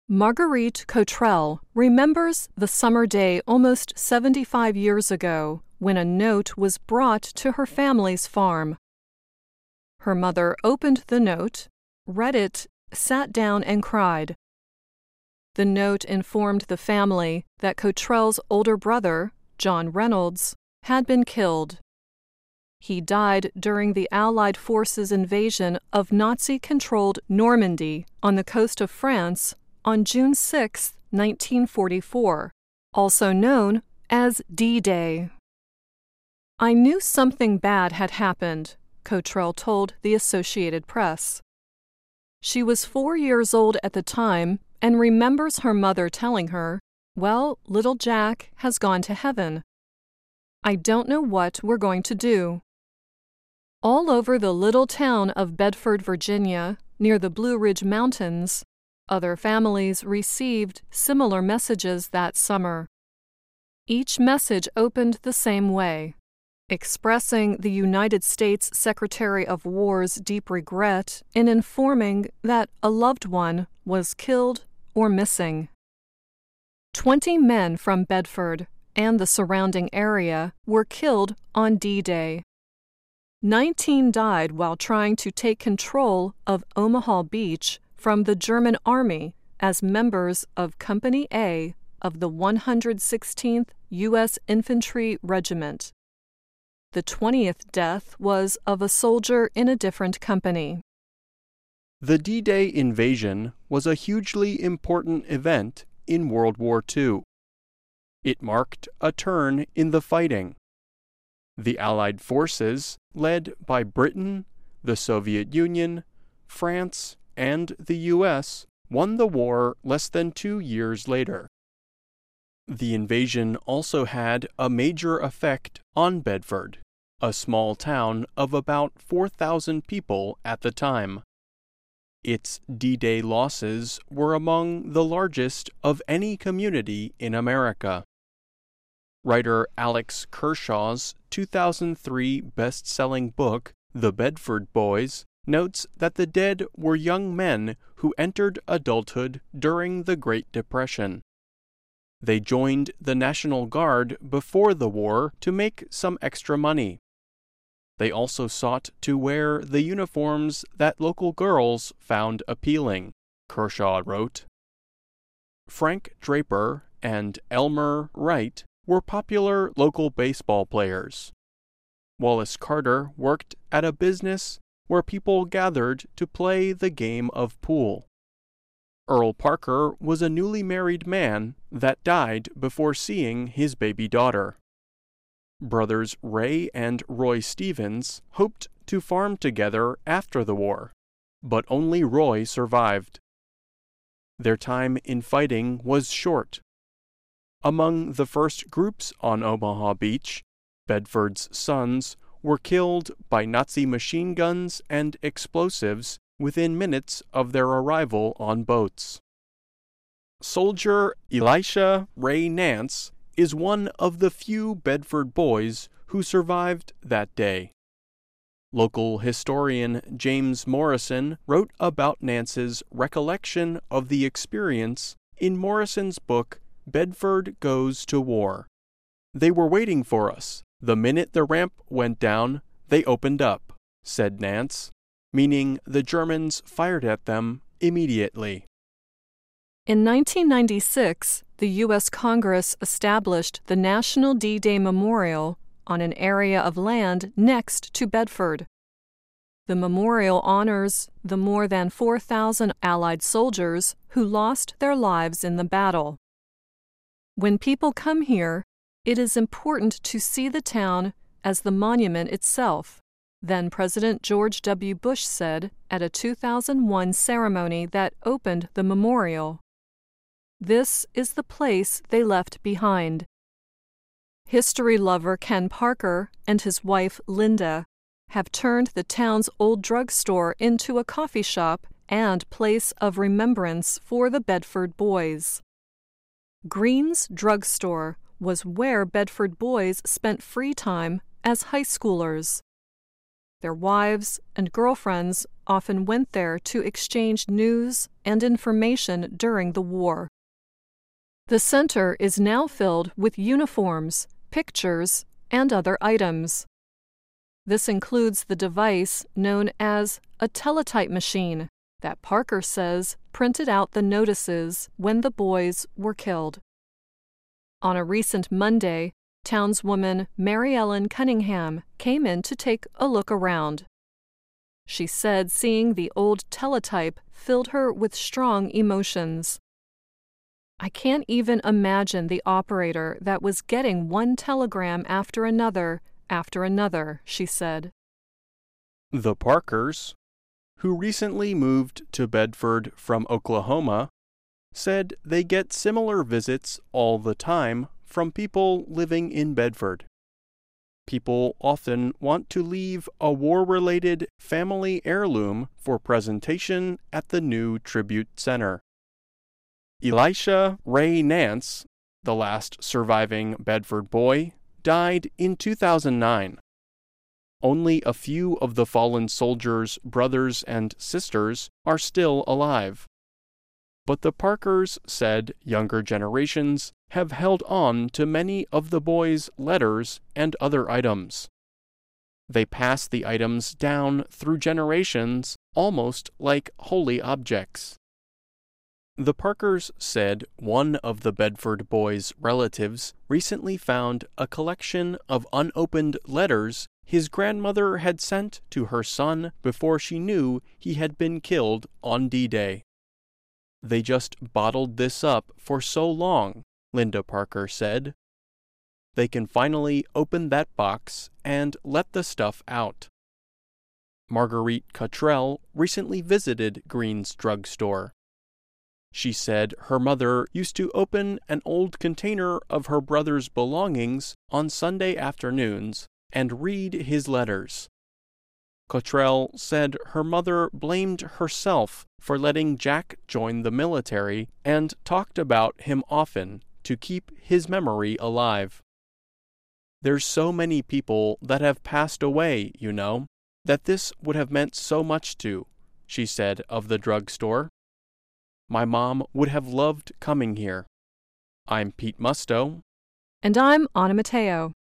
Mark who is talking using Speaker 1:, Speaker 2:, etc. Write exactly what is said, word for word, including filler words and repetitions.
Speaker 1: Marguerite Cottrell remembers the summer day almost seventy-five years ago when a note was brought to her family's farm. Her mother opened the note, read it, sat down and cried. The note informed the family that Cottrell's older brother, John Reynolds, had been killed. He died during the Allied forces' invasion of Nazi-controlled Normandy on the coast of France on June sixth, nineteen forty-four, also known as D-Day. "I knew something bad had happened," Cottrell told the Associated Press. She was four years old at the time and remembers her mother telling her, "Well, little Jack has gone to heaven. I don't know what we're going to do." All over the little town of Bedford, Virginia, near the Blue Ridge Mountains, other families received similar messages that summer. Each message opened the same way, expressing the United States Secretary of War's deep regret in informing that a loved one was killed or missing. Twenty men from Bedford and the surrounding area were killed on D-Day. Nineteen died while trying to take control of Omaha Beach from the German Army as members of Company A of the one hundred sixteenth U S Infantry Regiment. The twentieth death was of a soldier in a different company.
Speaker 2: The D-Day invasion was a hugely important event in World War Two. It marked a turn in the fighting. The Allied forces, led by Britain, the Soviet Union, France, and the U S, won the war less than two years later. The invasion also had a major effect on Bedford, a small town of about four thousand people at the time. Its D-Day losses were among the largest of any community in America. Writer Alex Kershaw's two thousand three best-selling book, The Bedford Boys, notes that the dead were young men who entered adulthood during the Great Depression. They joined the National Guard before the war to make some extra money. They also sought to wear the uniforms that local girls found appealing, Kershaw wrote. Frank Draper and Elmer Wright were popular local baseball players. Wallace Carter worked at a business where people gathered to play the game of pool. Earl Parker was a newly married man that died before seeing his baby daughter. Brothers Ray and Roy Stevens hoped to farm together after the war, but only Roy survived. Their time in fighting was short. Among the first groups on Omaha Beach, Bedford's sons were killed by Nazi machine guns and explosives within minutes of their arrival on boats. Soldier Elisha Ray Nance is one of the few Bedford boys who survived that day. Local historian James Morrison wrote about Nance's recollection of the experience in Morrison's book Bedford Goes to War. "They were waiting for us. The minute the ramp went down, they opened up," said Nance, meaning the Germans fired at them immediately.
Speaker 1: In nineteen ninety-six, the U S Congress established the National D-Day Memorial on an area of land next to Bedford. The memorial honors the more than four thousand Allied soldiers who lost their lives in the battle. When people come here, it is important to see the town as the monument itself, then President George W. Bush said at a two thousand one ceremony that opened the memorial. This is the place they left behind. History lover Ken Parker and his wife Linda have turned the town's old drugstore into a coffee shop and place of remembrance for the Bedford boys. Green's Drugstore was where Bedford boys spent free time as high schoolers. Their wives and girlfriends often went there to exchange news and information during the war. The center is now filled with uniforms, pictures, and other items. This includes the device known as a teletype machine that Parker says printed out the notices when the boys were killed. On a recent Monday, townswoman Mary Ellen Cunningham came in to take a look around. She said seeing the old teletype filled her with strong emotions. "I can't even imagine the operator that was getting one telegram after another after another," she said.
Speaker 2: The Parkers, who recently moved to Bedford from Oklahoma, said they get similar visits all the time from people living in Bedford. People often want to leave a war-related family heirloom for presentation at the new Tribute Center. Elisha Ray Nance, the last surviving Bedford boy, died in two thousand nine. Only a few of the fallen soldiers' brothers and sisters are still alive. But the Parkers said younger generations have held on to many of the boys' letters and other items. They pass the items down through generations almost like holy objects. The Parkers said one of the Bedford boys' relatives recently found a collection of unopened letters his grandmother had sent to her son before she knew he had been killed on D-Day. "They just bottled this up for so long," Linda Parker said. "They can finally open that box and let the stuff out." Marguerite Cottrell recently visited Green's drugstore. She said her mother used to open an old container of her brother's belongings on Sunday afternoons and read his letters. Cottrell said her mother blamed herself for letting Jack join the military and talked about him often to keep his memory alive. "There's so many people that have passed away, you know, that this would have meant so much to," she said of the drugstore. "My mom would have loved coming here." I'm Pete Musto.
Speaker 1: And I'm Anna Matteo.